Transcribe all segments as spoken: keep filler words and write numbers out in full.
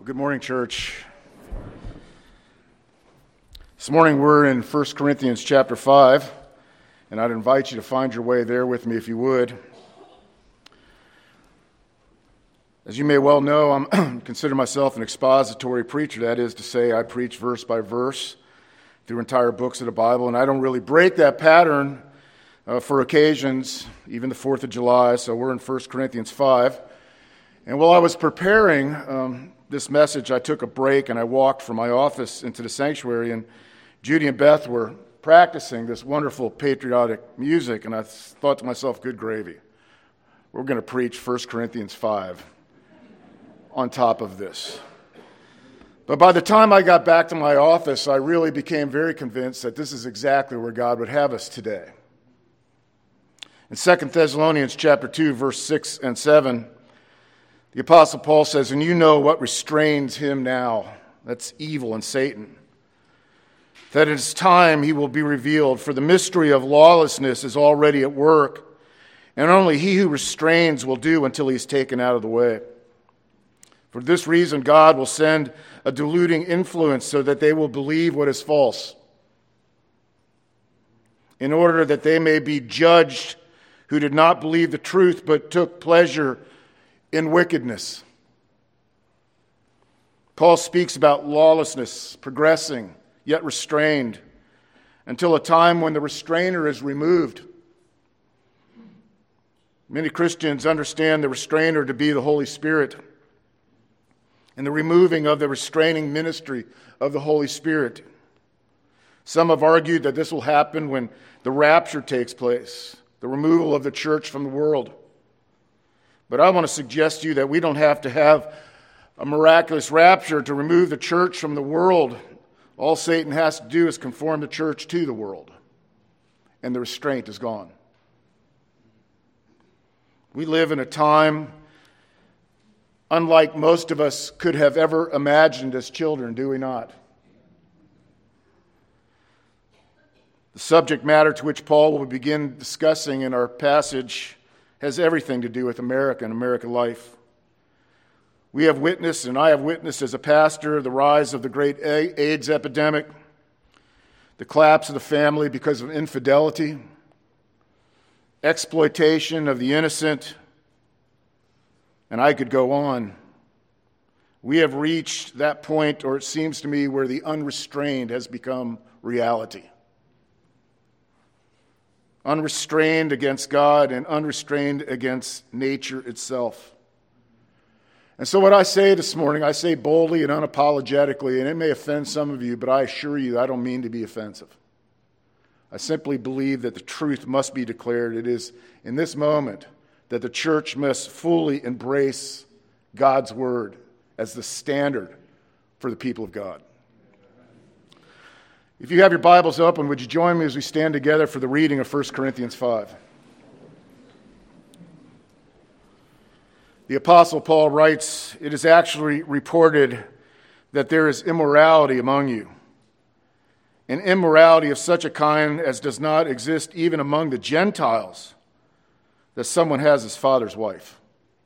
Good morning, church. This morning we're in First Corinthians chapter five, and I'd invite you to find your way there with me if you would. As you may well know, I consider myself an expository preacher. That is to say, I preach verse by verse through entire books of the Bible, and I don't really break that pattern uh, for occasions, even the fourth of July, so we're in First Corinthians five. And while I was preparing um, this message, I took a break and I walked from my office into the sanctuary, and Judy and Beth were practicing this wonderful patriotic music, and I thought to myself, good gravy. We're going to preach First Corinthians five on top of this. But by the time I got back to my office, I really became very convinced that this is exactly where God would have us today. In Second Thessalonians chapter two, verse six and seven, the Apostle Paul says, "And you know what restrains him now," that's evil and Satan, "that in his time he will be revealed, for the mystery of lawlessness is already at work, and only he who restrains will do until he is taken out of the way. For this reason God will send a deluding influence so that they will believe what is false, in order that they may be judged who did not believe the truth but took pleasure in wickedness." Paul speaks about lawlessness progressing, yet restrained, until a time when the restrainer is removed. Many Christians understand the restrainer to be the Holy Spirit, and the removing of the restraining ministry of the Holy Spirit. Some have argued that this will happen when the rapture takes place, the removal of the church from the world. But I want to suggest to you that we don't have to have a miraculous rapture to remove the church from the world. All Satan has to do is conform the church to the world, and the restraint is gone. We live in a time unlike most of us could have ever imagined as children, do we not? The subject matter to which Paul will begin discussing in our passage has everything to do with America and American life. We have witnessed, and I have witnessed as a pastor, the rise of the great AIDS epidemic, the collapse of the family because of infidelity, exploitation of the innocent, and I could go on. We have reached that point, or it seems to me, where the unrestrained has become reality. Unrestrained against God and unrestrained against nature itself. And so what I say this morning, I say boldly and unapologetically, and it may offend some of you, but I assure you I don't mean to be offensive. I simply believe that the truth must be declared. It is in this moment that the church must fully embrace God's word as the standard for the people of God. If you have your Bibles open, would you join me as we stand together for the reading of First Corinthians five? The Apostle Paul writes, "It is actually reported that there is immorality among you, an immorality of such a kind as does not exist even among the Gentiles, that someone has his father's wife.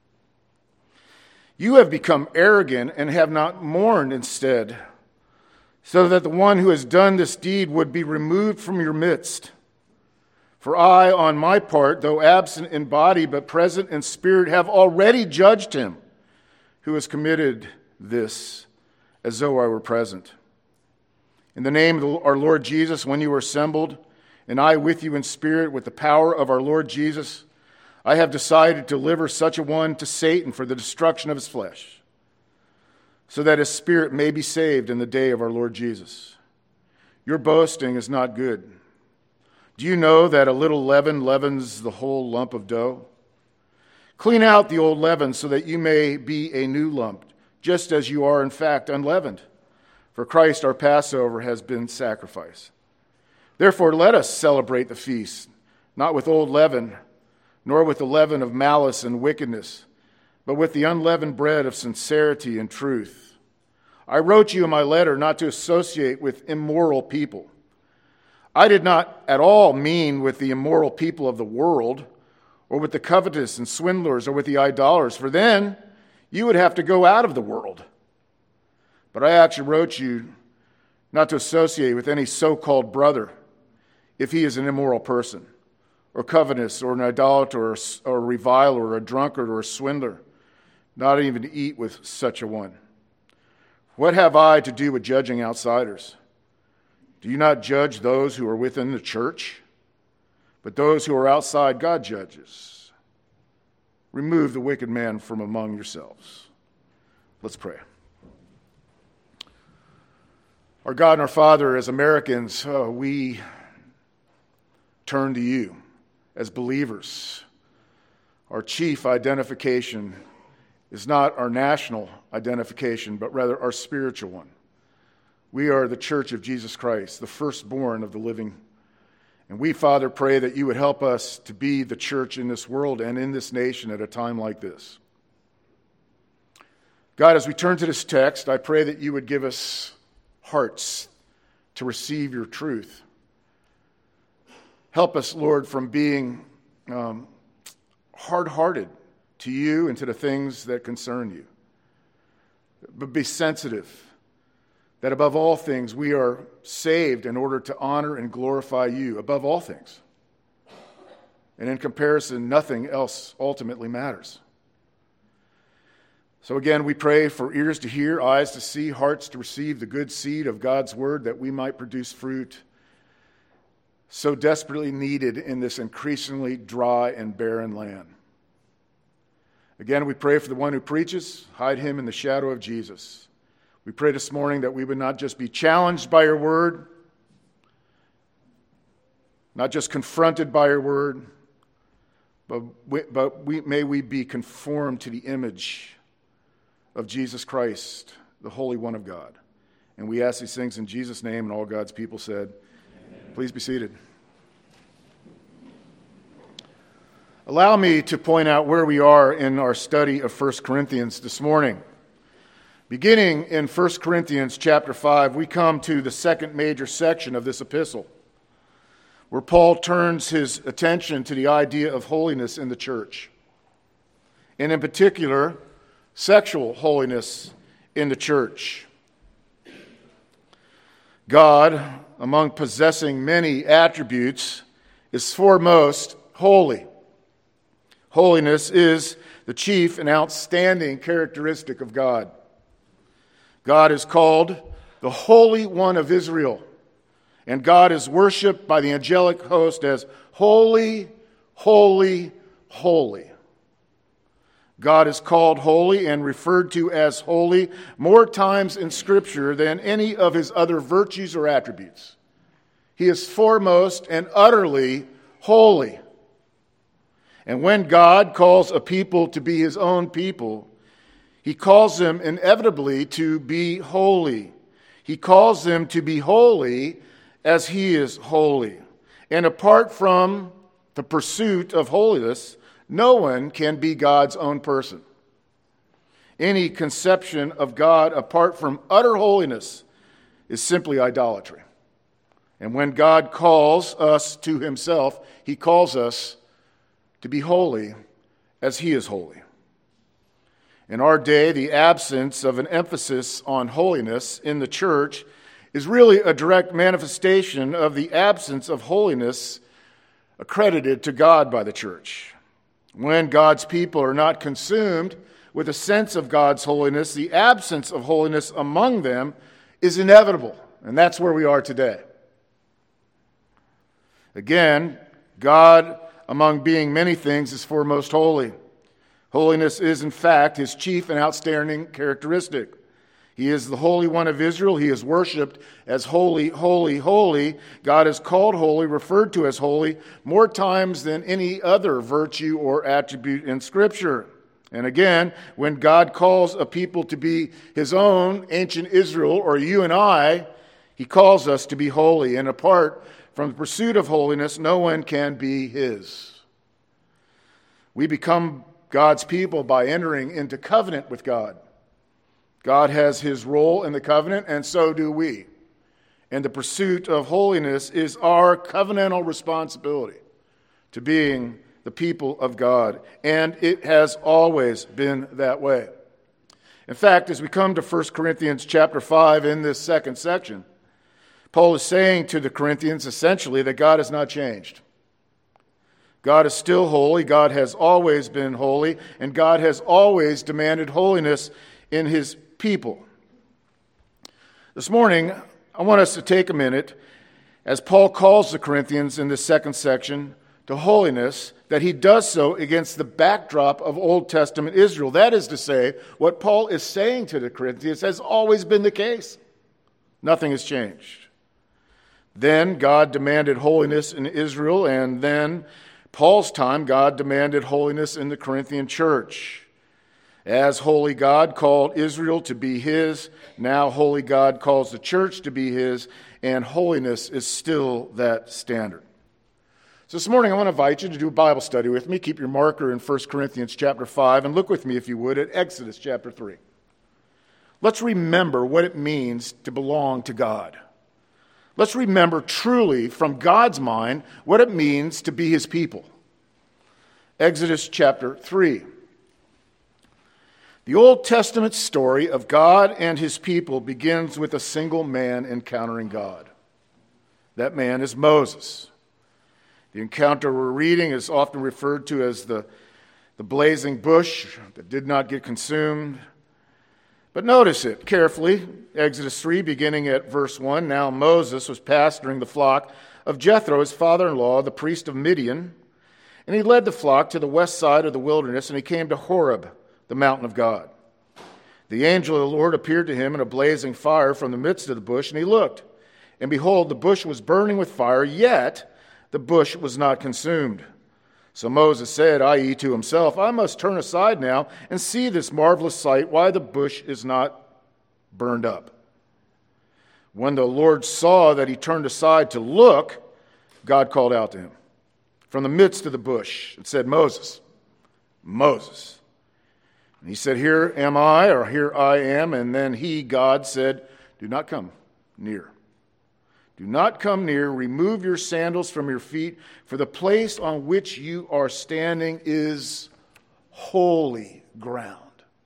You have become arrogant and have not mourned instead, so that the one who has done this deed would be removed from your midst. For I, on my part, though absent in body but present in spirit, have already judged him who has committed this, as though I were present. In the name of our Lord Jesus, when you are assembled, and I with you in spirit with the power of our Lord Jesus, I have decided to deliver such a one to Satan for the destruction of his flesh, so that his spirit may be saved in the day of our Lord Jesus. Your boasting is not good. Do you know that a little leaven leavens the whole lump of dough? Clean out the old leaven so that you may be a new lump, just as you are in fact unleavened. For Christ our Passover has been sacrificed. Therefore let us celebrate the feast, not with old leaven, nor with the leaven of malice and wickedness, but with the unleavened bread of sincerity and truth. I wrote you in my letter not to associate with immoral people. I did not at all mean with the immoral people of the world, or with the covetous and swindlers, or with the idolaters, for then you would have to go out of the world. But I actually wrote you not to associate with any so-called brother if he is an immoral person, or covetous, or an idolater, or, or a reviler, or a drunkard, or a swindler, not even to eat with such a one. What have I to do with judging outsiders? Do you not judge those who are within the church? But those who are outside, God judges. Remove the wicked man from among yourselves. Let's pray. Our God and our Father, as Americans, uh, we turn to you as believers. Our chief identification is not our national identification, but rather our spiritual one. We are the Church of Jesus Christ, the firstborn of the living. And we, Father, pray that you would help us to be the church in this world and in this nation at a time like this. God, as we turn to this text, I pray that you would give us hearts to receive your truth. Help us, Lord, from being um, hard-hearted to you and to the things that concern you. But be sensitive that above all things we are saved in order to honor and glorify you above all things. And in comparison, nothing else ultimately matters. So again, we pray for ears to hear, eyes to see, hearts to receive the good seed of God's word, that we might produce fruit so desperately needed in this increasingly dry and barren land. Again, we pray for the one who preaches. Hide him in the shadow of Jesus. We pray this morning that we would not just be challenged by your word, not just confronted by your word, but, we, but we, may we be conformed to the image of Jesus Christ, the Holy One of God. And we ask these things in Jesus' name, and all God's people said, amen. Please be seated. Allow me to point out where we are in our study of First Corinthians this morning. Beginning in First Corinthians chapter five, we come to the second major section of this epistle, where Paul turns his attention to the idea of holiness in the church, and in particular, sexual holiness in the church. God, among possessing many attributes, is foremost holy. Holiness is the chief and outstanding characteristic of God. God is called the Holy One of Israel, and God is worshipped by the angelic host as holy, holy, holy. God is called holy and referred to as holy more times in Scripture than any of his other virtues or attributes. He is foremost and utterly holy. And when God calls a people to be his own people, he calls them inevitably to be holy. He calls them to be holy as he is holy. And apart from the pursuit of holiness, no one can be God's own person. Any conception of God apart from utter holiness is simply idolatry. And when God calls us to himself, he calls us to be holy as he is holy. In our day, the absence of an emphasis on holiness in the church is really a direct manifestation of the absence of holiness accredited to God by the church. When God's people are not consumed with a sense of God's holiness, the absence of holiness among them is inevitable, and that's where we are today. Again, God, among being many things, is foremost holy. Holiness is, in fact, his chief and outstanding characteristic. He is the Holy One of Israel. He is worshipped as holy, holy, holy. God is called holy, referred to as holy, more times than any other virtue or attribute in Scripture. And again, when God calls a people to be his own, ancient Israel, or you and I, he calls us to be holy. And apart from the pursuit of holiness, no one can be his. We become God's people by entering into covenant with God. God has his role in the covenant, and so do we. And the pursuit of holiness is our covenantal responsibility to being the people of God. And it has always been that way. In fact, as we come to First Corinthians chapter five in this second section, Paul is saying to the Corinthians essentially that God has not changed. God is still holy, God has always been holy, and God has always demanded holiness in his people. This morning, I want us to take a minute, as Paul calls the Corinthians in this second section to holiness, that he does so against the backdrop of Old Testament Israel. That is to say, what Paul is saying to the Corinthians has always been the case. Nothing has changed. Then God demanded holiness in Israel, and then Paul's time, God demanded holiness in the Corinthian church. As holy God called Israel to be his, now holy God calls the church to be his, and holiness is still that standard. So this morning I want to invite you to do a Bible study with me. Keep your marker in First Corinthians chapter five, and look with me, if you would, at Exodus chapter three. Let's remember what it means to belong to God. Let's remember truly from God's mind what it means to be his people. Exodus chapter three. The Old Testament story of God and his people begins with a single man encountering God. That man is Moses. The encounter we're reading is often referred to as the, the blazing bush that did not get consumed. But notice it carefully. Exodus three, beginning at verse one. Now Moses was pasturing the flock of Jethro, his father-in-law, the priest of Midian. And he led the flock to the west side of the wilderness, and he came to Horeb, the mountain of God. The angel of the Lord appeared to him in a blazing fire from the midst of the bush, and he looked. And behold, the bush was burning with fire, yet the bush was not consumed. So Moses said, that is to himself, I must turn aside now and see this marvelous sight, why the bush is not burned up. When the Lord saw that he turned aside to look, God called out to him from the midst of the bush and said, Moses, Moses. And he said, here am I, or here I am. And then he, God, said, do not come near. Do not come near. Remove your sandals from your feet, for the place on which you are standing is holy ground.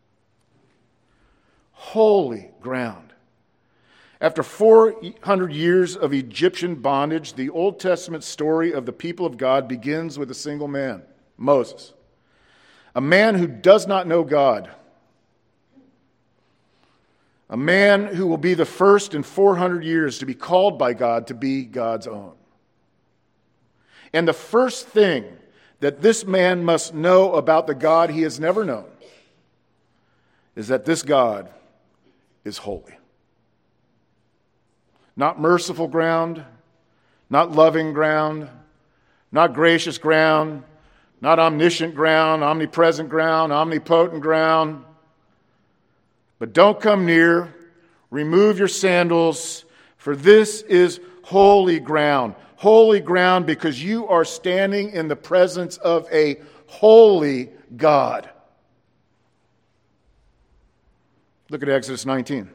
Holy ground. After four hundred years of Egyptian bondage, the Old Testament story of the people of God begins with a single man, Moses, a man who does not know God. A man who will be the first in four hundred years to be called by God to be God's own. And the first thing that this man must know about the God he has never known is that this God is holy. Not merciful ground, not loving ground, not gracious ground, not omniscient ground, omnipresent ground, omnipotent ground. But don't come near, remove your sandals, for this is holy ground. Holy ground because you are standing in the presence of a holy God. Look at Exodus nineteen.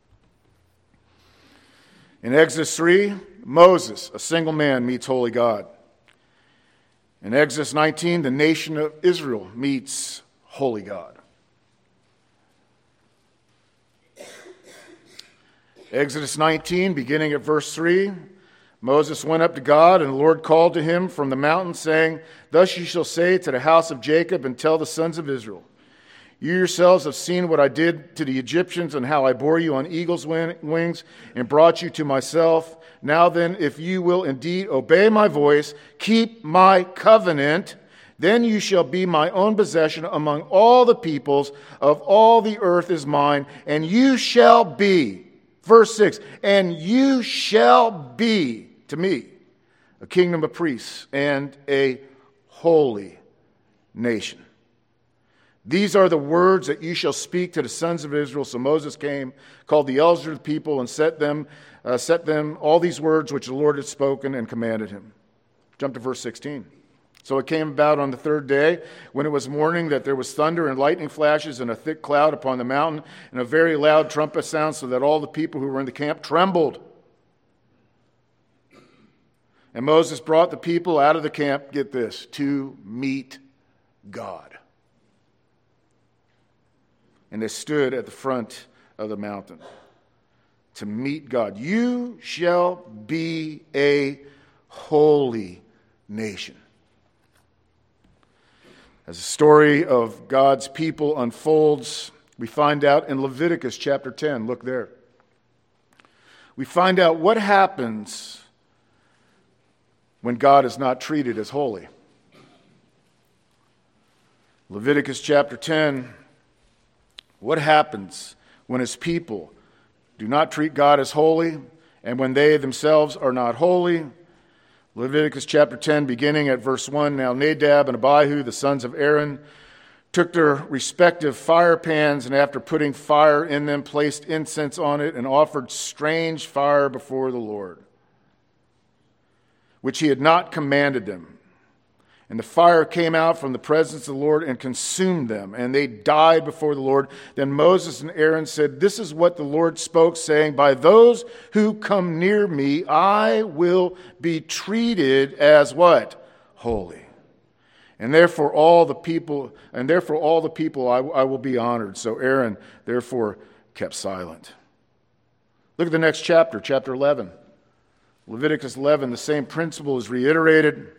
In Exodus three, Moses, a single man, meets holy God. In Exodus nineteen, the nation of Israel meets holy God. Exodus nineteen, beginning at verse three, Moses went up to God, and the Lord called to him from the mountain, saying, Thus you shall say to the house of Jacob, and tell the sons of Israel, You yourselves have seen what I did to the Egyptians, and how I bore you on eagle's wings, and brought you to myself. Now then, if you will indeed obey my voice, keep my covenant, then you shall be my own possession among all the peoples of all the earth is mine, and you shall be, verse six, and you shall be to me a kingdom of priests and a holy nation. These are the words that you shall speak to the sons of Israel. So Moses came, called the elders of the people, and set them, uh, set them all these words which the Lord had spoken and commanded him. Jump to verse sixteen. So it came about on the third day, when it was morning, that there was thunder and lightning flashes and a thick cloud upon the mountain, and a very loud trumpet sound, so that all the people who were in the camp trembled. And Moses brought the people out of the camp, get this, to meet God. And they stood at the front of the mountain to meet God. You shall be a holy nation. As the story of God's people unfolds, we find out in Leviticus chapter ten. Look there. We find out what happens when God is not treated as holy. Leviticus chapter ten. What happens when his people do not treat God as holy, and when they themselves are not holy? Leviticus chapter ten, beginning at verse one. Now Nadab and Abihu, the sons of Aaron, took their respective fire pans, and after putting fire in them, placed incense on it, and offered strange fire before the Lord, which he had not commanded them. And the fire came out from the presence of the Lord and consumed them, and they died before the Lord. Then Moses and Aaron said, "This is what the Lord spoke, saying, by those who come near me, I will be treated as" what? Holy. And therefore all the people, and therefore all the people I, I will be honored. So Aaron therefore kept silent. Look at the next chapter, chapter eleven. Leviticus eleven, the same principle is reiterated.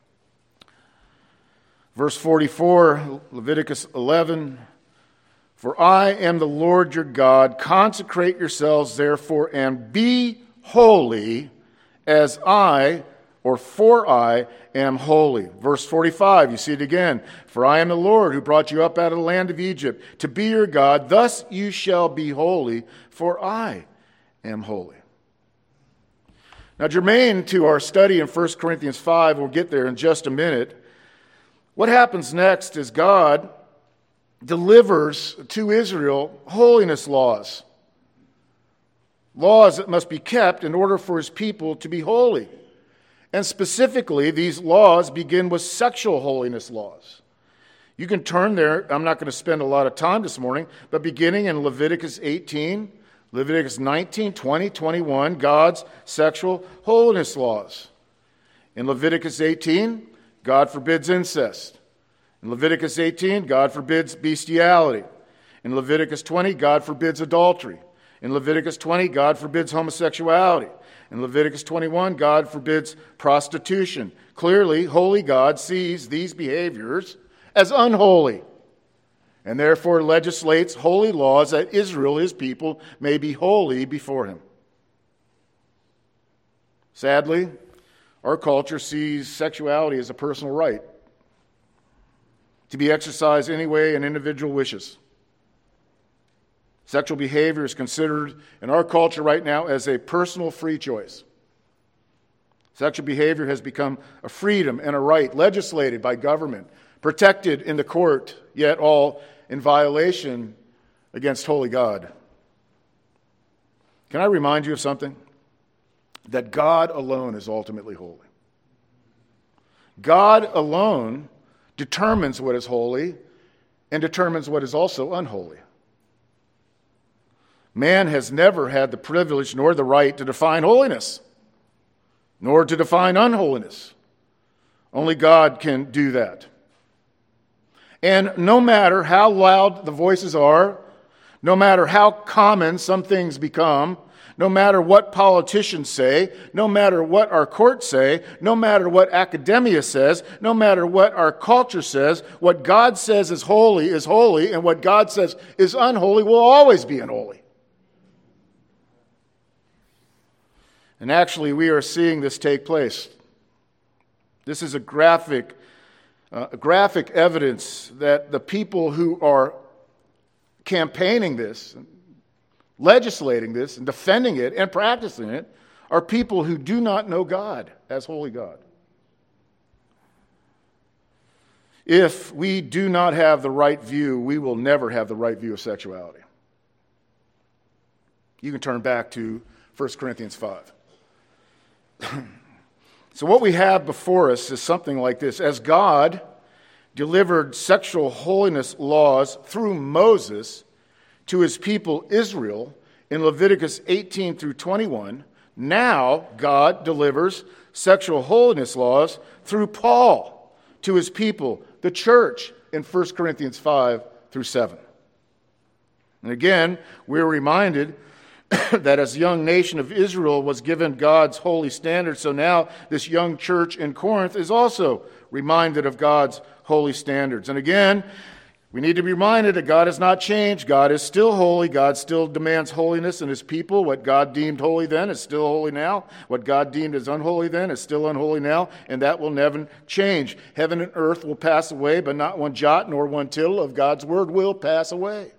Verse forty-four, Leviticus eleven, "For I am the Lord your God. Consecrate yourselves, therefore, and be holy, as I, or for I, am holy." Verse forty-five, you see it again. "For I am the Lord who brought you up out of the land of Egypt, to be your God. Thus you shall be holy, for I am holy." Now, germane to our study in First Corinthians five, we'll get there in just a minute. What happens next is God delivers to Israel holiness laws. Laws that must be kept in order for his people to be holy. And specifically, these laws begin with sexual holiness laws. You can turn there. I'm not going to spend a lot of time this morning, but beginning in Leviticus eighteen, Leviticus nineteen, twenty, twenty-one, God's sexual holiness laws. In Leviticus eighteen, God forbids incest. In Leviticus eighteen, God forbids bestiality. In Leviticus twenty, God forbids adultery. In Leviticus twenty, God forbids homosexuality. In Leviticus twenty-one, God forbids prostitution. Clearly, holy God sees these behaviors as unholy, and therefore legislates holy laws that Israel, his people, may be holy before him. Sadly, our culture sees sexuality as a personal right to be exercised any way an individual wishes. Sexual behavior is considered in our culture right now as a personal free choice. Sexual behavior has become a freedom and a right legislated by government, protected in the court, yet all in violation against holy God. Can I remind you of something? That God alone is ultimately holy. God alone determines what is holy and determines what is also unholy. Man has never had the privilege nor the right to define holiness, nor to define unholiness. Only God can do that. And no matter how loud the voices are, no matter how common some things become, no matter what politicians say, no matter what our courts say, no matter what academia says, no matter what our culture says, what God says is holy is holy, and what God says is unholy will always be unholy. And actually, we are seeing this take place. This is a graphic, uh, graphic evidence that the people who are campaigning this, legislating this, and defending it, and practicing it, are people who do not know God as holy God. If we do not have the right view, we will never have the right view of sexuality. You can turn back to First Corinthians five. So what we have before us is something like this. As God delivered sexual holiness laws through Moses to his people Israel in Leviticus eighteen through twenty-one, now God delivers sexual holiness laws through Paul to his people, the church, in First Corinthians five through seven. And again, we're reminded that as a young nation of Israel was given God's holy standards, so now this young church in Corinth is also reminded of God's holy standards. And again, we need to be reminded that God has not changed. God is still holy. God still demands holiness in his people. What God deemed holy then is still holy now. What God deemed as unholy then is still unholy now, and that will never change. Heaven and earth will pass away, but not one jot nor one tittle of God's word will pass away.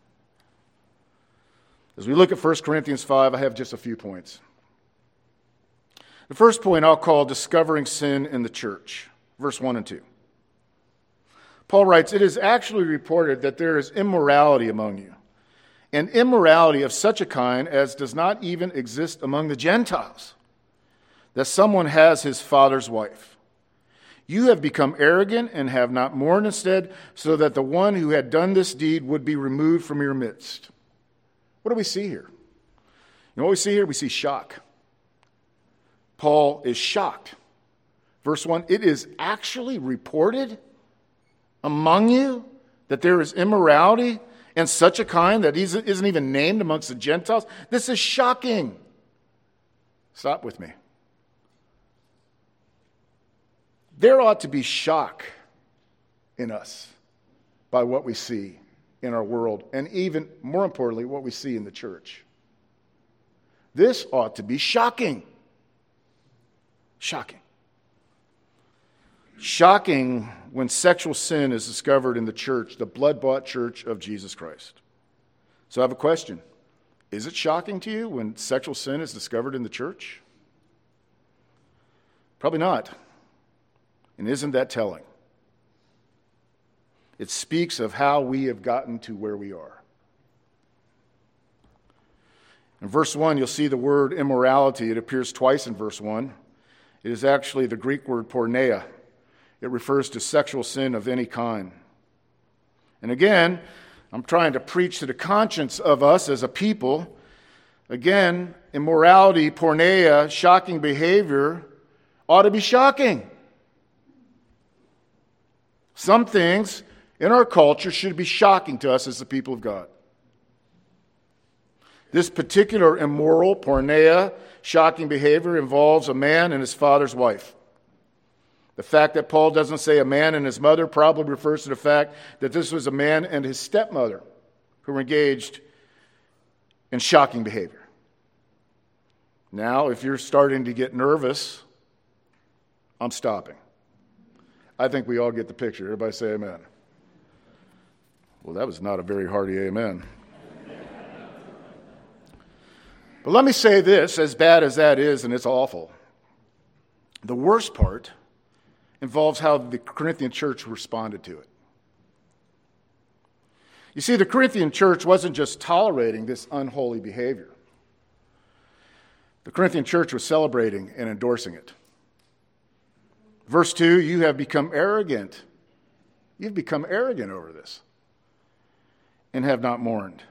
As we look at First Corinthians five, I have just a few points. The first point I'll call discovering sin in the church, verse one and two. Paul writes, "It is actually reported that there is immorality among you, and immorality of such a kind as does not even exist among the Gentiles, that someone has his father's wife. You have become arrogant and have not mourned instead, so that the one who had done this deed would be removed from your midst." What do we see here? You know what we see here? We see shock. Paul is shocked. Verse one, "It is actually reported among you that there is immorality and such a kind that isn't even named amongst the Gentiles." This is shocking. Stop with me. There ought to be shock in us by what we see in our world, and even more importantly, what we see in the church. This ought to be shocking. Shocking. Shocking when sexual sin is discovered in the church, the blood-bought church of Jesus Christ. So I have a question. Is it shocking to you when sexual sin is discovered in the church? Probably not. And isn't that telling? It speaks of how we have gotten to where we are. In verse one, you'll see the word immorality. It appears twice in verse one. It is actually the Greek word porneia. It refers to sexual sin of any kind. And again, I'm trying to preach to the conscience of us as a people. Again, immorality, porneia, shocking behavior ought to be shocking. Some things in our culture should be shocking to us as the people of God. This particular immoral, porneia, shocking behavior involves a man and his father's wife. The fact that Paul doesn't say a man and his mother probably refers to the fact that this was a man and his stepmother who were engaged in shocking behavior. Now, if you're starting to get nervous, I'm stopping. I think we all get the picture. Everybody say amen. Well, that was not a very hearty amen. But let me say this, as bad as that is, and it's awful, the worst part involves how the Corinthian church responded to it. You see, the Corinthian church wasn't just tolerating this unholy behavior. The Corinthian church was celebrating and endorsing it. Verse two, "You have become arrogant." You've become arrogant over this and have not mourned.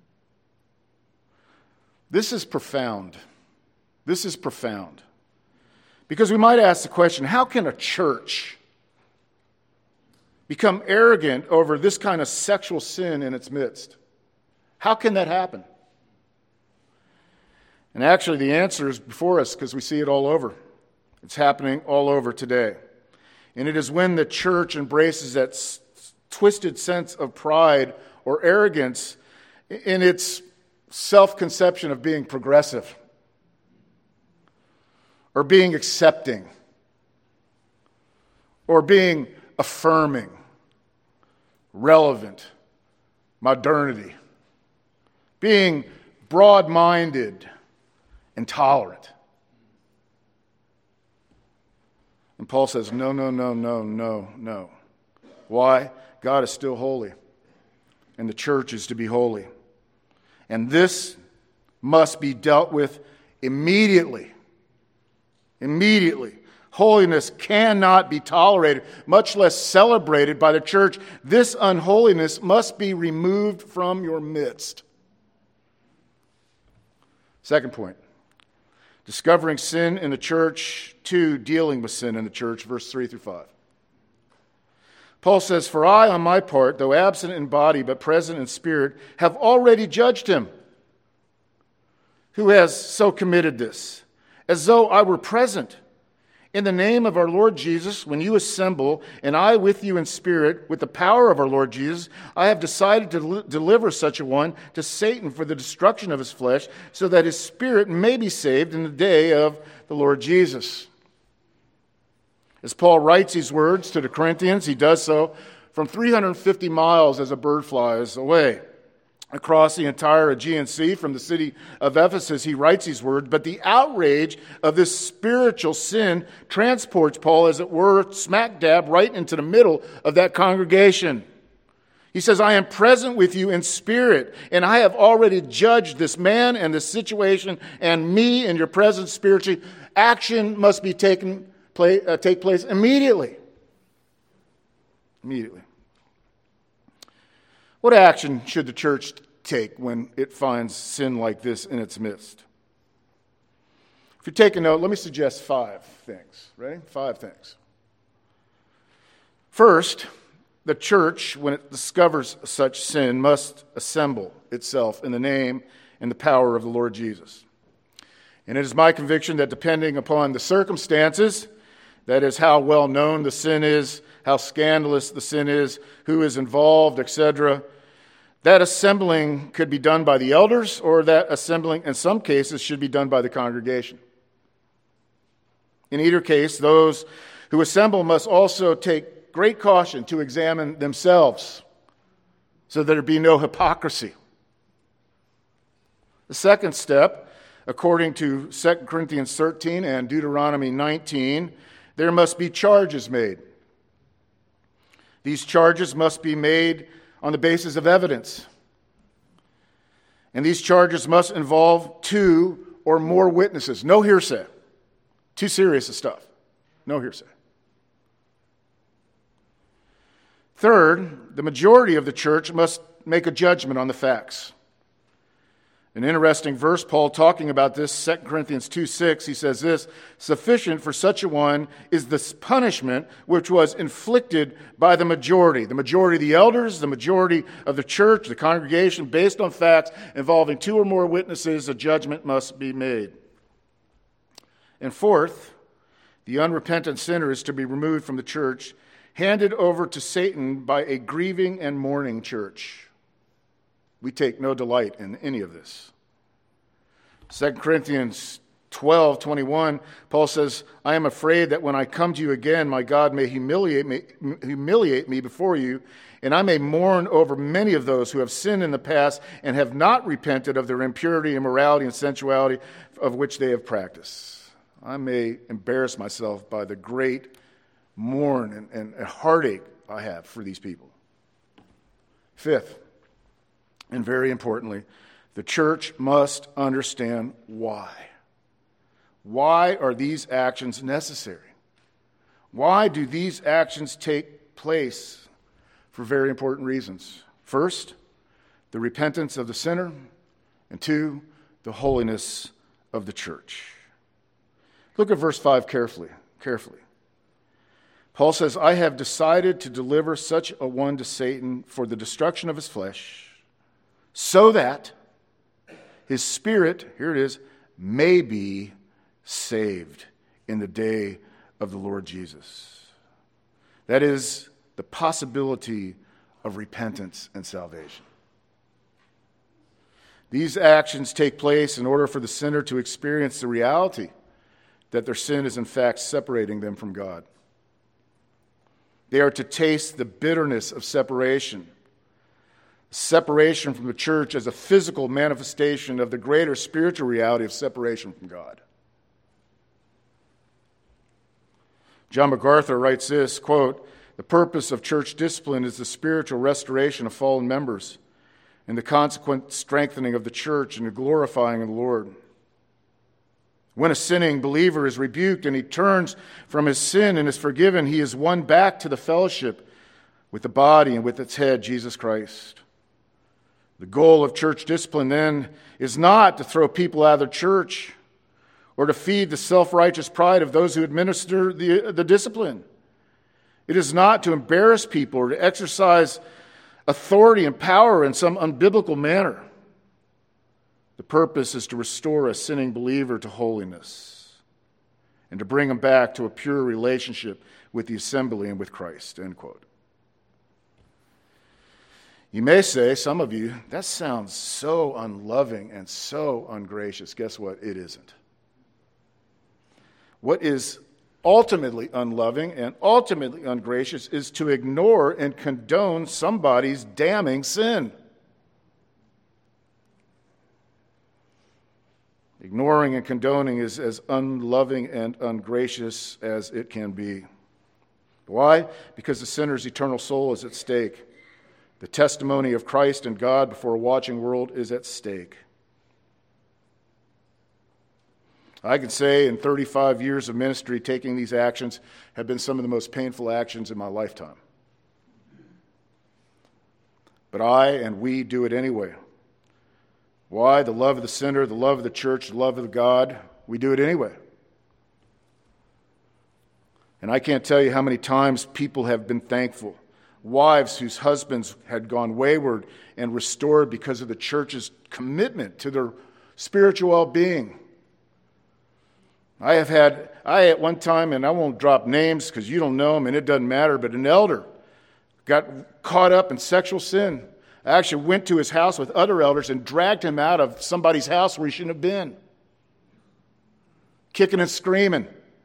This is profound. This is profound. Because we might ask the question, how can a church become arrogant over this kind of sexual sin in its midst? How can that happen? And actually the answer is before us because we see it all over. It's happening all over today. And it is when the church embraces that s- twisted sense of pride or arrogance in its self-conception of being progressive or being accepting or being affirming, relevant, modernity, being broad-minded and tolerant. And Paul says, no, no, no, no, no, no. Why? God is still holy, and the church is to be holy. And this must be dealt with immediately. Immediately. Holiness cannot be tolerated, much less celebrated by the church. This unholiness must be removed from your midst. Second point. Discovering sin in the church. Two, dealing with sin in the church, verse three through five. Paul says, "For I, on my part, though absent in body but present in spirit, have already judged him who has so committed this, as though I were present. In the name of our Lord Jesus, when you assemble, and I with you in spirit, with the power of our Lord Jesus, I have decided to del- deliver such a one to Satan for the destruction of his flesh, so that his spirit may be saved in the day of the Lord Jesus." As Paul writes these words to the Corinthians, he does so from three hundred fifty miles as a bird flies away. Across the entire Aegean Sea from the city of Ephesus, he writes these words, but the outrage of this spiritual sin transports Paul, as it were, smack dab right into the middle of that congregation. He says, "I am present with you in spirit, and I have already judged this man and this situation and me in your presence spiritually. Action must be taken play, uh, take place immediately." Immediately. What action should the church take when it finds sin like this in its midst? If you take a note, let me suggest five things. Ready? Five things. First, the church, when it discovers such sin, must assemble itself in the name and the power of the Lord Jesus. And it is my conviction that depending upon the circumstances, that is, how well known the sin is, how scandalous the sin is, who is involved, et cetera, that assembling could be done by the elders, or that assembling, in some cases, should be done by the congregation. In either case, those who assemble must also take great caution to examine themselves so that there be no hypocrisy. The second step, according to Second Corinthians thirteen and Deuteronomy nineteen, there must be charges made. These charges must be made on the basis of evidence. And these charges must involve two or more witnesses. No hearsay. Too serious stuff. No hearsay. Third, the majority of the church must make a judgment on the facts. An interesting verse, Paul talking about this, Second Corinthians two six, he says this, "Sufficient for such a one is the punishment which was inflicted by the majority." The majority of the elders, the majority of the church, the congregation, based on facts involving two or more witnesses, a judgment must be made. And fourth, the unrepentant sinner is to be removed from the church, handed over to Satan by a grieving and mourning church. We take no delight in any of this. Second Corinthians twelve twenty-one, Paul says, "I am afraid that when I come to you again, my God may humiliate me, humiliate me before you, and I may mourn over many of those who have sinned in the past and have not repented of their impurity, immorality, and sensuality of which they have practiced. I may embarrass myself by the great mourn and, and, and heartache I have for these people." Fifth, and very importantly, the church must understand why. Why are these actions necessary? Why do these actions take place? For very important reasons. First, the repentance of the sinner, and two, the holiness of the church. Look at verse five carefully, carefully. Paul says, "I have decided to deliver such a one to Satan for the destruction of his flesh, so that his spirit," here it is, "may be saved in the day of the Lord Jesus." That is the possibility of repentance and salvation. These actions take place in order for the sinner to experience the reality that their sin is in fact separating them from God. They are to taste the bitterness of separation. Separation from the church as a physical manifestation of the greater spiritual reality of separation from God. John MacArthur writes this, quote, "The purpose of church discipline is the spiritual restoration of fallen members and the consequent strengthening of the church and the glorifying of the Lord. When a sinning believer is rebuked and he turns from his sin and is forgiven, he is won back to the fellowship with the body and with its head, Jesus Christ. The goal of church discipline then is not to throw people out of the church or to feed the self-righteous pride of those who administer the, the discipline. It is not to embarrass people or to exercise authority and power in some unbiblical manner. The purpose is to restore a sinning believer to holiness and to bring him back to a pure relationship with the assembly and with Christ, end quote. You may say, some of you, that sounds so unloving and so ungracious. Guess what? It isn't. What is ultimately unloving and ultimately ungracious is to ignore and condone somebody's damning sin. Ignoring and condoning is as unloving and ungracious as it can be. Why? Because the sinner's eternal soul is at stake. The testimony of Christ and God before a watching world is at stake. I can say in thirty-five years of ministry, taking these actions have been some of the most painful actions in my lifetime. But I and we do it anyway. Why? The love of the sinner, the love of the church, the love of God. We do it anyway. And I can't tell you how many times people have been thankful. Wives whose husbands had gone wayward and restored because of the church's commitment to their spiritual well-being. I have had, I at one time, and I won't drop names because you don't know them and it doesn't matter, but an elder got caught up in sexual sin. I actually went to his house with other elders and dragged him out of somebody's house where he shouldn't have been. Kicking and screaming.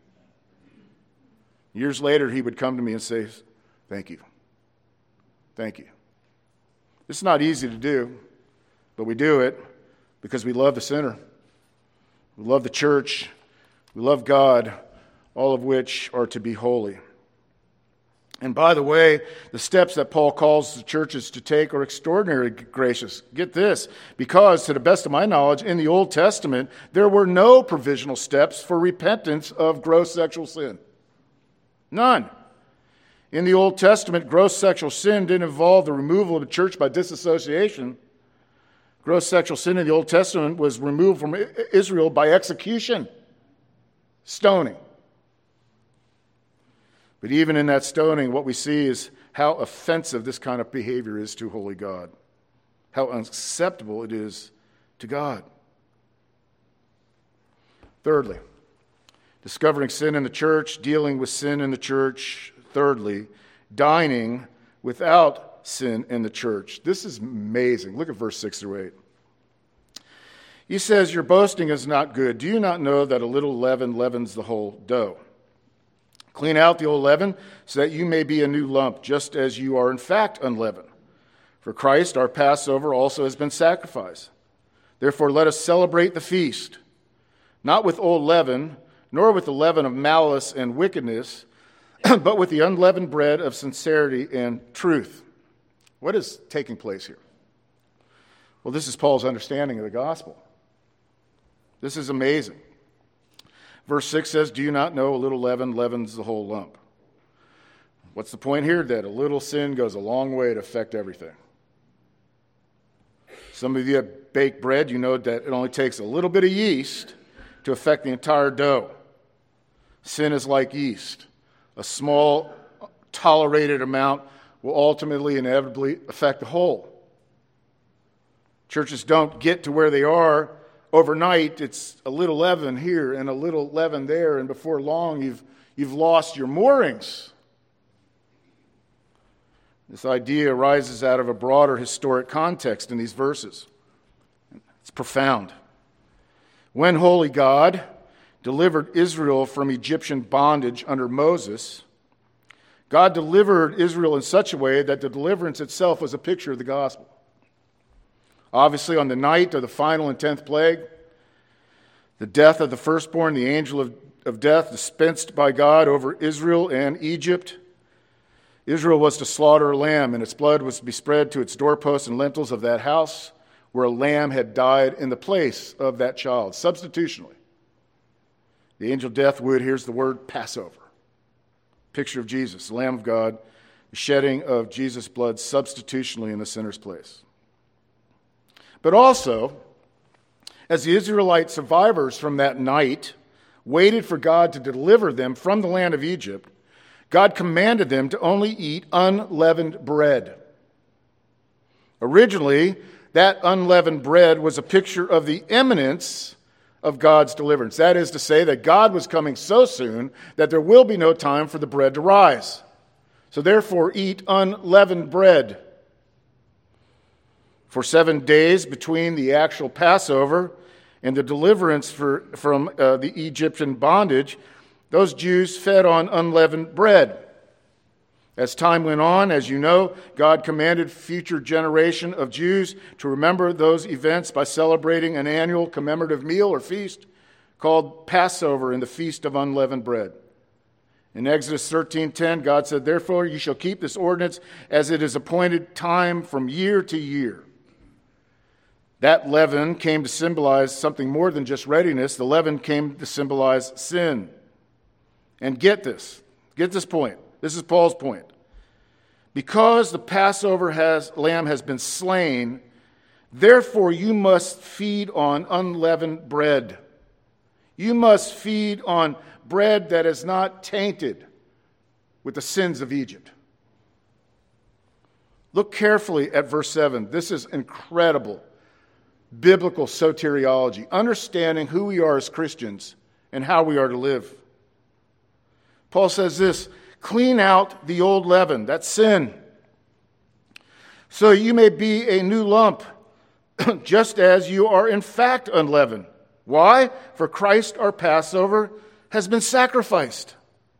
Years later, he would come to me and say, thank you. Thank you. It's not easy to do, but we do it because we love the sinner. We love the church. We love God, all of which are to be holy. And by the way, the steps that Paul calls the churches to take are extraordinarily gracious. Get this, because to the best of my knowledge, in the Old Testament, there were no provisional steps for repentance of gross sexual sin. None. In the Old Testament, gross sexual sin didn't involve the removal of the church by disassociation. Gross sexual sin in the Old Testament was removed from Israel by execution, stoning. But even in that stoning, what we see is how offensive this kind of behavior is to holy God, how unacceptable it is to God. Thirdly, discovering sin in the church, dealing with sin in the church. Thirdly, dining without sin in the church. This is amazing. Look at verse six through eight. He says, your boasting is not good. Do you not know that a little leaven leavens the whole dough? Clean out the old leaven so that you may be a new lump, just as you are in fact unleavened. For Christ, our Passover, also has been sacrificed. Therefore, let us celebrate the feast, not with old leaven, nor with the leaven of malice and wickedness, but with the unleavened bread of sincerity and truth. What is taking place here? Well, this is Paul's understanding of the gospel. This is amazing. Verse six says, do you not know a little leaven leavens the whole lump? What's the point here? That a little sin goes a long way to affect everything. Some of you have baked bread. You know that it only takes a little bit of yeast to affect the entire dough. Sin is like yeast. A small, tolerated amount will ultimately, inevitably affect the whole. Churches don't get to where they are overnight. It's a little leaven here and a little leaven there, and before long you've, you've lost your moorings. This idea arises out of a broader historic context in these verses. It's profound. When holy God delivered Israel from Egyptian bondage under Moses, God delivered Israel in such a way that the deliverance itself was a picture of the gospel. Obviously, on the night of the final and tenth plague, the death of the firstborn, the angel of, of death dispensed by God over Israel and Egypt, Israel was to slaughter a lamb, and its blood was to be spread to its doorposts and lintels of that house where a lamb had died in the place of that child, substitutionally. The angel of death would, here's the word, Passover. Picture of Jesus, the Lamb of God, the shedding of Jesus' blood substitutionally in the sinner's place. But also, as the Israelite survivors from that night waited for God to deliver them from the land of Egypt, God commanded them to only eat unleavened bread. Originally, that unleavened bread was a picture of the imminence of God's deliverance. That is to say that God was coming so soon that there will be no time for the bread to rise. So therefore, eat unleavened bread. For seven days between the actual Passover and the deliverance for, from uh, the Egyptian bondage, those Jews fed on unleavened bread. As time went on, as you know, God commanded future generation of Jews to remember those events by celebrating an annual commemorative meal or feast called Passover and the Feast of Unleavened Bread. In Exodus thirteen ten, God said, "Therefore you shall keep this ordinance as it is appointed time from year to year." That leaven came to symbolize something more than just readiness. The leaven came to symbolize sin. And get this, get this point. This is Paul's point. Because the Passover has, lamb has been slain, therefore you must feed on unleavened bread. You must feed on bread that is not tainted with the sins of Egypt. Look carefully at verse seven. This is incredible biblical soteriology, understanding who we are as Christians and how we are to live. Paul says this, "Clean out the old leaven," that's sin, "so you may be a new lump, just as you are in fact unleavened." Why? For Christ our Passover has been sacrificed.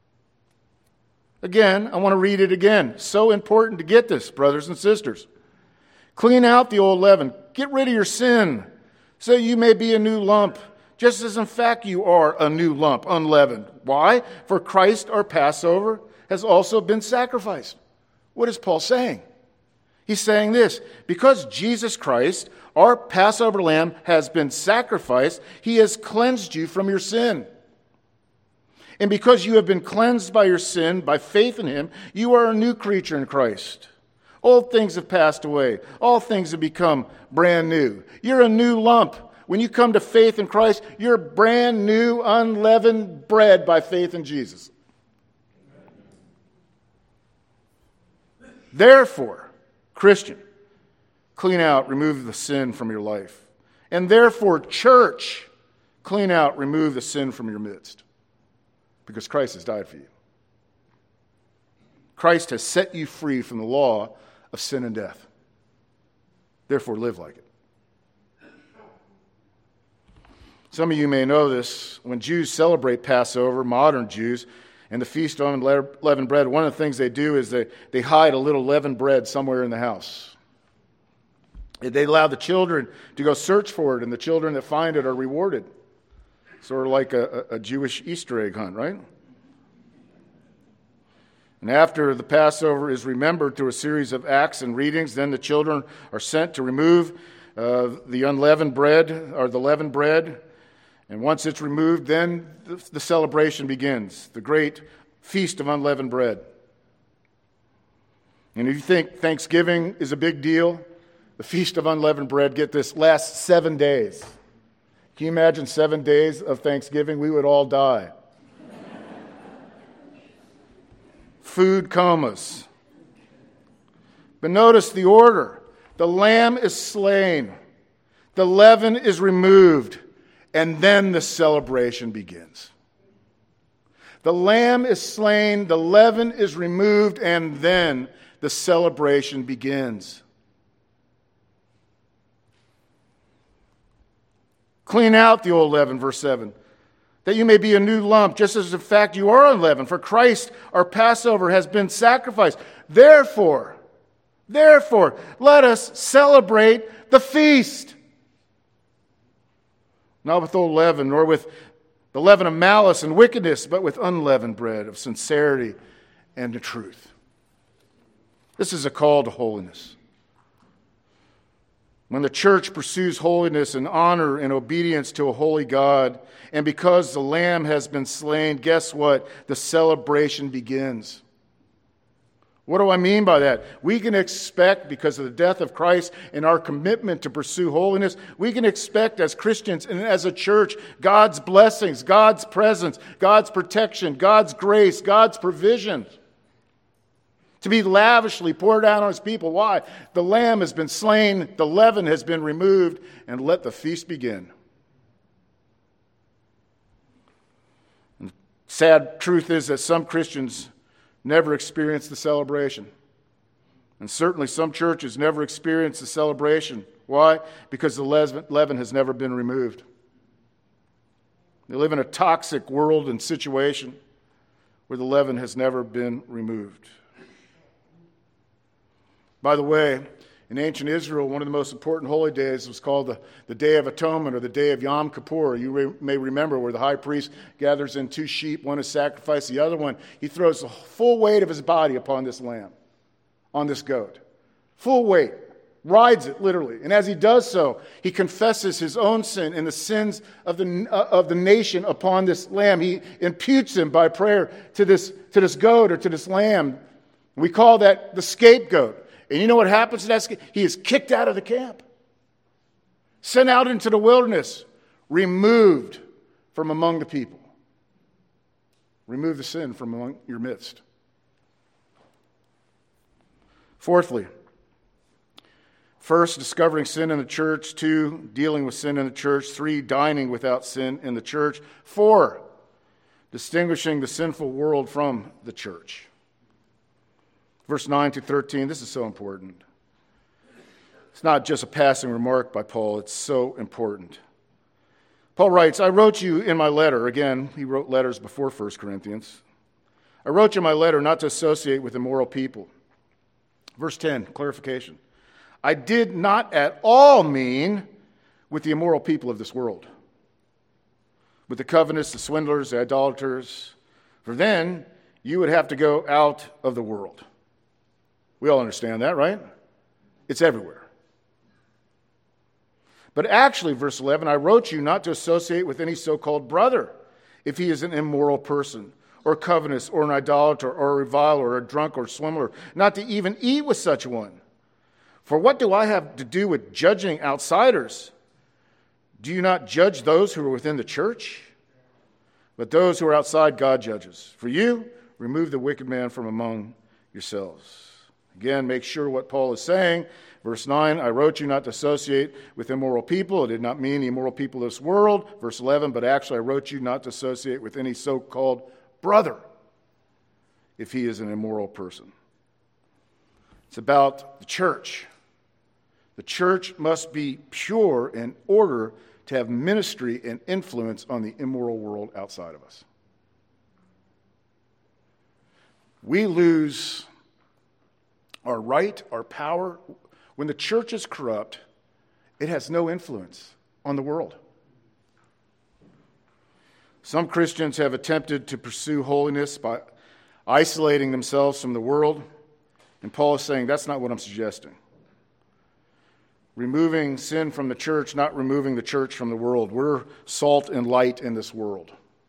Again, I want to read it again. So important to get this, brothers and sisters. Clean out the old leaven. Get rid of your sin, so you may be a new lump, just as in fact you are a new lump, unleavened. Why? For Christ our Passover has also been sacrificed. What is Paul saying? He's saying this, because Jesus Christ, our Passover lamb, has been sacrificed, he has cleansed you from your sin. And because you have been cleansed by your sin, by faith in him, you are a new creature in Christ. Old things have passed away. All things have become brand new. You're a new lump. When you come to faith in Christ, you're brand new, unleavened bread by faith in Jesus. Therefore, Christian, clean out, remove the sin from your life. And therefore, church, clean out, remove the sin from your midst. Because Christ has died for you. Christ has set you free from the law of sin and death. Therefore, live like it. Some of you may know this. When Jews celebrate Passover, modern Jews, and the Feast of Unleavened Bread, one of the things they do is they, they hide a little leavened bread somewhere in the house. They allow the children to go search for it, and the children that find it are rewarded. Sort of like a, a Jewish Easter egg hunt, right? And after the Passover is remembered through a series of acts and readings, then the children are sent to remove uh, the unleavened bread, or the leavened bread. And once it's removed, then the, the celebration begins, the great Feast of Unleavened Bread. And if you think Thanksgiving is a big deal, the Feast of Unleavened Bread, get this, lasts seven days. Can you imagine seven days of Thanksgiving? We would all die. Food comas. But notice the order. The lamb is slain. The leaven is removed. And then the celebration begins. The lamb is slain, the leaven is removed, and then the celebration begins. Clean out the old leaven, verse seven, that you may be a new lump, just as in fact you are unleavened. For Christ, our Passover, has been sacrificed. Therefore, therefore, let us celebrate the feast. Not with old leaven, nor with the leaven of malice and wickedness, but with unleavened bread of sincerity and the truth. This is a call to holiness. When the church pursues holiness and honor and obedience to a holy God, and because the Lamb has been slain, guess what? The celebration begins. What do I mean by that? We can expect, because of the death of Christ and our commitment to pursue holiness, we can expect as Christians and as a church God's blessings, God's presence, God's protection, God's grace, God's provision. to be lavishly poured out on his people. Why? The lamb has been slain, the leaven has been removed, and let the feast begin. And the sad truth is that some Christians never experience the celebration. And certainly some churches never experience the celebration. Why? Because the leaven has never been removed. They live in a toxic world and situation where the leaven has never been removed. By the way, in ancient Israel, one of the most important holy days was called the, the Day of Atonement, or the Day of Yom Kippur. You re, may remember where the high priest gathers in two sheep, one is sacrificed, the other one, he throws the full weight of his body upon this lamb, on this goat. Full weight. Rides it, literally. And as he does so, he confesses his own sin and the sins of the, uh, of the nation upon this lamb. He imputes them by prayer to this, to this goat or to this lamb. We call that the scapegoat. And you know what happens to that scapegoat? He is kicked out of the camp, sent out into the wilderness, removed from among the people. Remove the sin from among your midst. Fourthly, first, discovering sin in the church. Two, dealing with sin in the church. Three, dining without sin in the church. Four, distinguishing the sinful world from the church. Verse nine to thirteen, this is so important. It's not just a passing remark by Paul, it's so important. Paul writes, I wrote you in my letter, again, he wrote letters before First Corinthians. I wrote you in my letter not to associate with immoral people. Verse ten, clarification. I did not at all mean with the immoral people of this world, with the covetous, the swindlers, the idolaters, for then you would have to go out of the world. We all understand that, right? It's everywhere. But actually, verse eleven, I wrote you not to associate with any so-called brother if he is an immoral person, or covetous, or an idolater, or a reviler, or a drunk, or swindler, not to even eat with such one. For what do I have to do with judging outsiders? Do you not judge those who are within the church? But those who are outside, God judges. For you, remove the wicked man from among yourselves. Again, make sure what Paul is saying. Verse nine, I wrote you not to associate with immoral people. It did not mean the immoral people of this world. Verse eleven, but actually I wrote you not to associate with any so-called brother if he is an immoral person. It's about the church. The church must be pure in order to have ministry and influence on the immoral world outside of us. We lose our right, our power. When the church is corrupt, it has no influence on the world. Some Christians have attempted to pursue holiness by isolating themselves from the world, and Paul is saying that's not what I'm suggesting. Removing sin from the church, not removing the church from the world. We're salt and light in this world.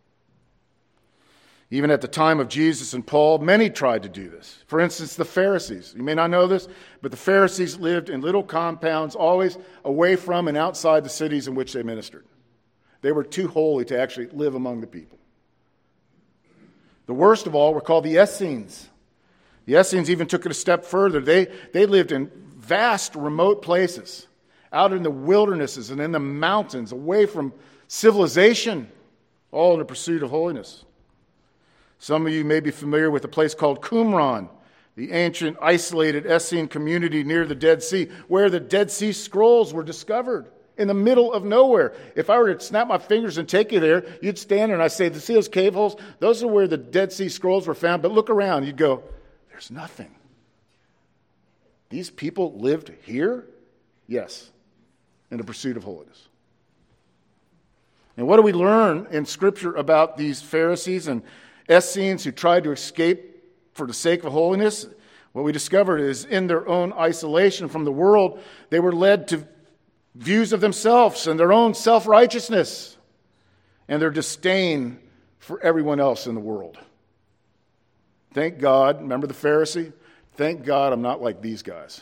Even at the time of Jesus and Paul, many tried to do this. For instance, the Pharisees. You may not know this, but the Pharisees lived in little compounds, always away from and outside the cities in which they ministered. They were too holy to actually live among the people. The worst of all were called the Essenes. The Essenes even took it a step further. They, they lived in vast, remote places, out in the wildernesses and in the mountains, away from civilization, all in the pursuit of holiness. Some of you may be familiar with a place called Qumran, the ancient, isolated Essene community near the Dead Sea, where the Dead Sea Scrolls were discovered in the middle of nowhere. If I were to snap my fingers and take you there, you'd stand there and I'd say, see those cave holes? Those are where the Dead Sea Scrolls were found. But look around. You'd go, there's nothing. These people lived here? Yes, in the pursuit of holiness. And what do we learn in Scripture about these Pharisees and Essenes who tried to escape for the sake of holiness? What we discovered is in their own isolation from the world, they were led to views of themselves and their own self-righteousness and their disdain for everyone else in the world. Thank God, remember the Pharisee? Thank God I'm not like these guys.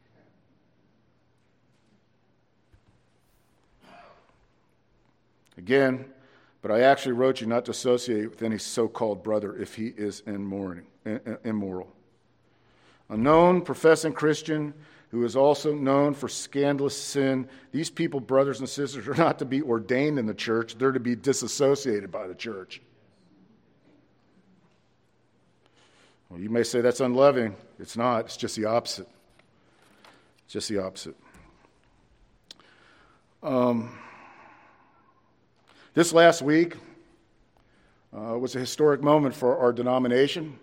Again, but I actually wrote you not to associate with any so-called brother if he is immoral. A known professing Christian who is also known for scandalous sin. These people, brothers and sisters, are not to be ordained in the church. They're to be disassociated by the church. Well, you may say that's unloving. It's not. It's just the opposite. It's just the opposite. Um, this last week uh, was a historic moment for our denomination.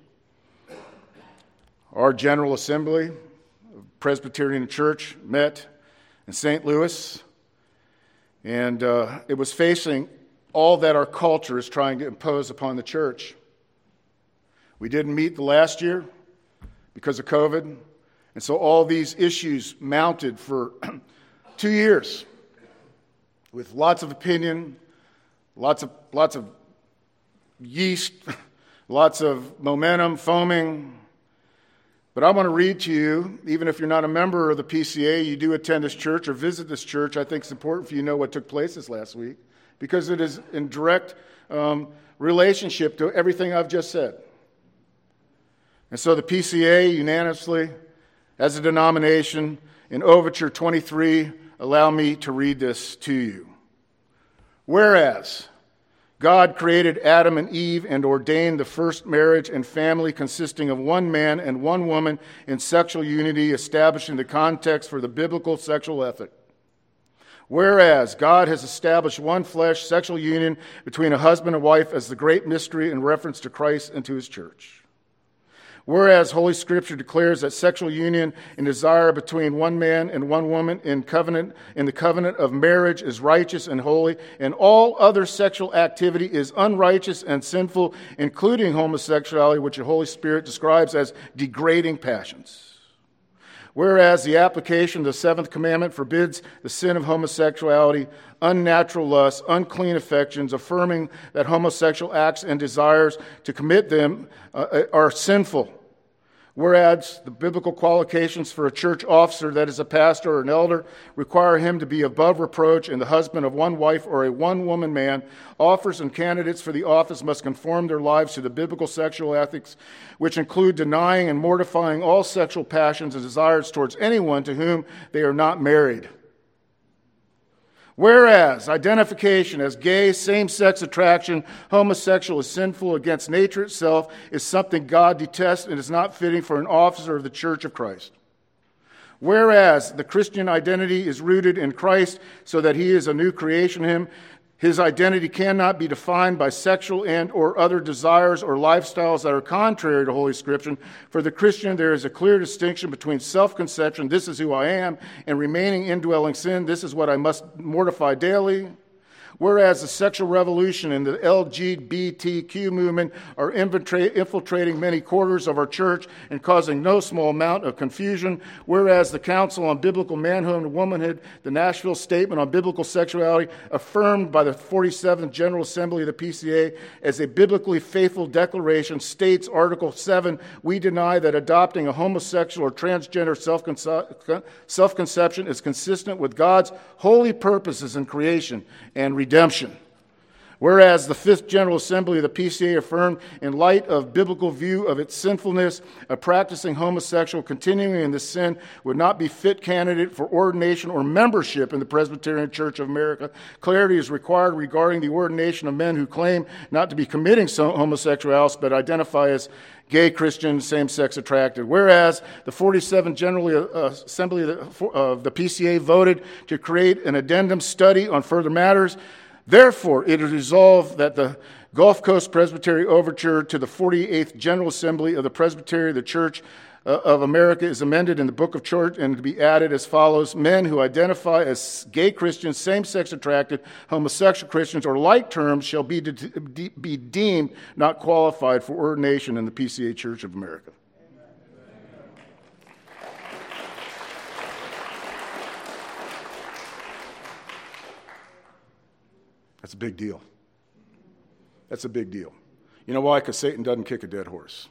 Our General Assembly of Presbyterian Church met in Saint Louis, and uh, it was facing all that our culture is trying to impose upon the church. We didn't meet the last year because of COVID, and so all these issues mounted for two years with lots of opinion, lots of lots of yeast, lots of momentum, foaming. But I want to read to you, even if you're not a member of the P C A, you do attend this church or visit this church, I think it's important for you to know what took place this last week, because it is in direct um, relationship to everything I've just said. And so the P C A unanimously, as a denomination, in Overture twenty-three, allow me to read this to you. Whereas God created Adam and Eve and ordained the first marriage and family consisting of one man and one woman in sexual unity, establishing the context for the biblical sexual ethic. Whereas God has established one flesh sexual union between a husband and wife as the great mystery in reference to Christ and to his church. Whereas Holy Scripture declares that sexual union and desire between one man and one woman in covenant in the covenant of marriage is righteous and holy, and all other sexual activity is unrighteous and sinful, including homosexuality, which the Holy Spirit describes as degrading passions. Whereas the application of the seventh commandment forbids the sin of homosexuality, unnatural lusts, unclean affections, affirming that homosexual acts and desires to commit them uh, are sinful. Whereas the biblical qualifications for a church officer that is a pastor or an elder require him to be above reproach and the husband of one wife or a one-woman man, offers and candidates for the office must conform their lives to the biblical sexual ethics, which include denying and mortifying all sexual passions and desires towards anyone to whom they are not married. Whereas identification as gay, same-sex attraction, homosexual is sinful against nature itself, is something God detests and is not fitting for an officer of the Church of Christ. Whereas the Christian identity is rooted in Christ so that he is a new creation in him, his identity cannot be defined by sexual and or other desires or lifestyles that are contrary to Holy Scripture. For the Christian, there is a clear distinction between self-conception, this is who I am, and remaining indwelling sin, this is what I must mortify daily. Whereas the sexual revolution and the L G B T Q movement are infiltrating many quarters of our church and causing no small amount of confusion. Whereas the Council on Biblical Manhood and Womanhood, the Nashville Statement on Biblical Sexuality, affirmed by the forty-seventh General Assembly of the P C A as a biblically faithful declaration, states Article seven, we deny that adopting a homosexual or transgender self-conce- self-conception is consistent with God's holy purposes in creation and redemption. Whereas the Fifth General Assembly of the P C A affirmed, in light of biblical view of its sinfulness, a practicing homosexual continuing in this sin would not be fit candidate for ordination or membership in the Presbyterian Church of America. Clarity is required regarding the ordination of men who claim not to be committing homosexuality but identify as gay, Christian, same-sex attracted. Whereas the forty-seventh General Assembly of the P C A voted to create an addendum study on further matters. Therefore, it is resolved that the Gulf Coast Presbytery Overture to the forty-eighth General Assembly of the Presbytery of the Church of America is amended in the Book of Church and to be added as follows. Men who identify as gay Christians, same-sex attracted, homosexual Christians, or like terms shall be, de- be deemed not qualified for ordination in the P C A Church of America. That's a big deal. That's a big deal. You know why? Because Satan doesn't kick a dead horse.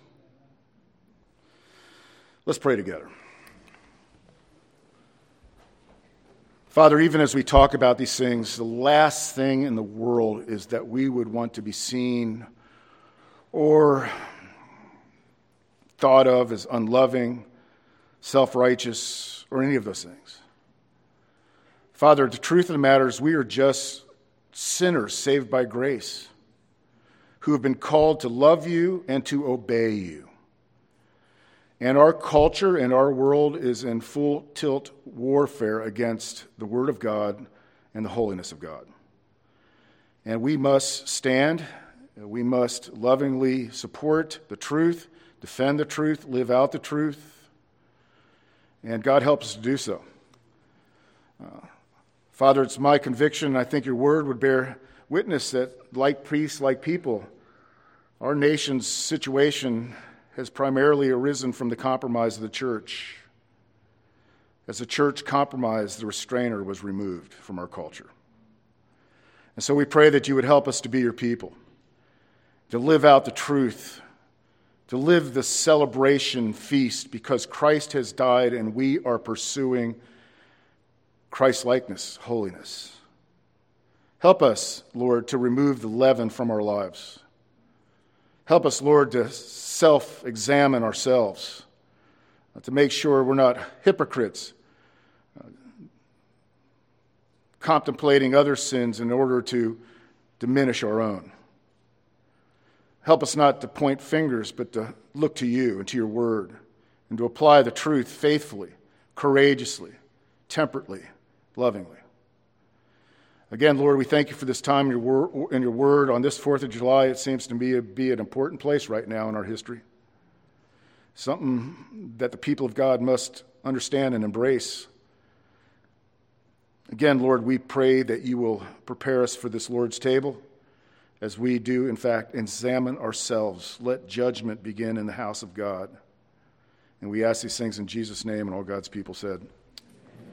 Let's pray together. Father, even as we talk about these things, the last thing in the world is that we would want to be seen or thought of as unloving, self-righteous, or any of those things. Father, the truth of the matter is we are just sinners saved by grace who have been called to love you and to obey you. And our culture and our world is in full tilt warfare against the Word of God and the holiness of God. And we must stand, we must lovingly support the truth, defend the truth, live out the truth, and God help us to do so. Uh, Father, it's my conviction, and I think your word would bear witness that, like priests, like people, our nation's situation has primarily arisen from the compromise of the church. As the church compromised, the restrainer was removed from our culture. And so we pray that you would help us to be your people, to live out the truth, to live the celebration feast because Christ has died and we are pursuing Christ-likeness, holiness. Help us, Lord, to remove the leaven from our lives. Help us, Lord, to self-examine ourselves, to make sure we're not hypocrites, uh, contemplating other sins in order to diminish our own. Help us not to point fingers, but to look to you and to your word, and to apply the truth faithfully, courageously, temperately, lovingly. Again, Lord, we thank you for this time in your, wor- in your word. On this fourth of July, it seems to me to be an important place right now in our history. Something that the people of God must understand and embrace. Again, Lord, we pray that you will prepare us for this Lord's table as we do, in fact, examine ourselves. Let judgment begin in the house of God. And we ask these things in Jesus' name, and all God's people said.